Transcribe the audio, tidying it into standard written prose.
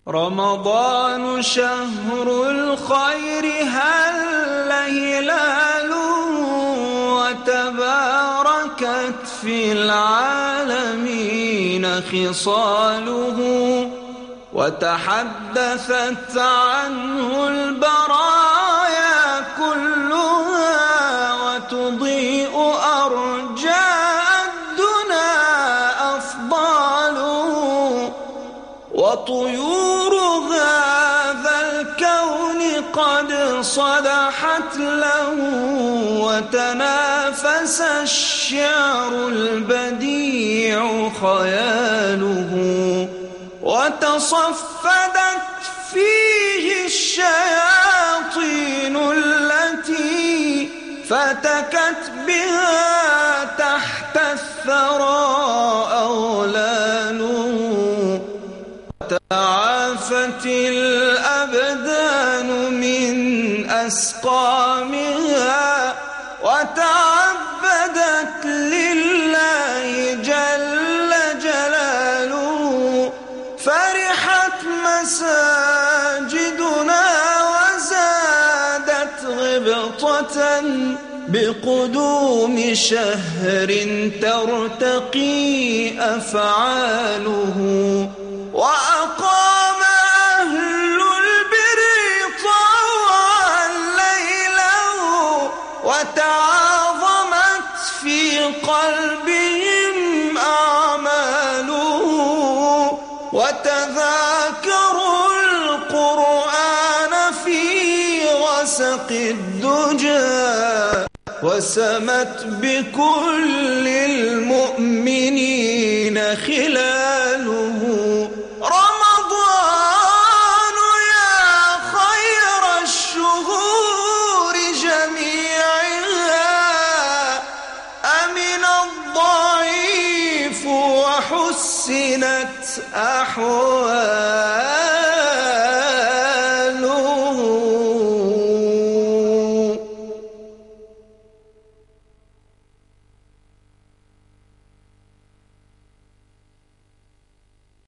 رمضان شهر الخير هل هلال وتباركت في العالمين خصاله وتحدثت عنه البرايا كلها وتضيء أرجاء الدنا أفضاله وطيور هذا الكون قد صدحت له وتنافس الشعر البديع خياله وتصفدت فيه الشياطين التي فتكت بها تحت الثرى أغلاله تعافت الأبدان من أسقامها وتعبدت لله جل جلاله فرحت مساجدنا وزادت غبطة بقدوم شهر ترتقي أفعاله وأقام أهل البر طوعا ليله وتعاظمت في قلبهم أعماله وتذاكروا القرآن في غسق الدجى وسمت بكل المؤمنين خلاله رمضان يا خير الشهور جميعها أمن الضعيف وحسنت أحواله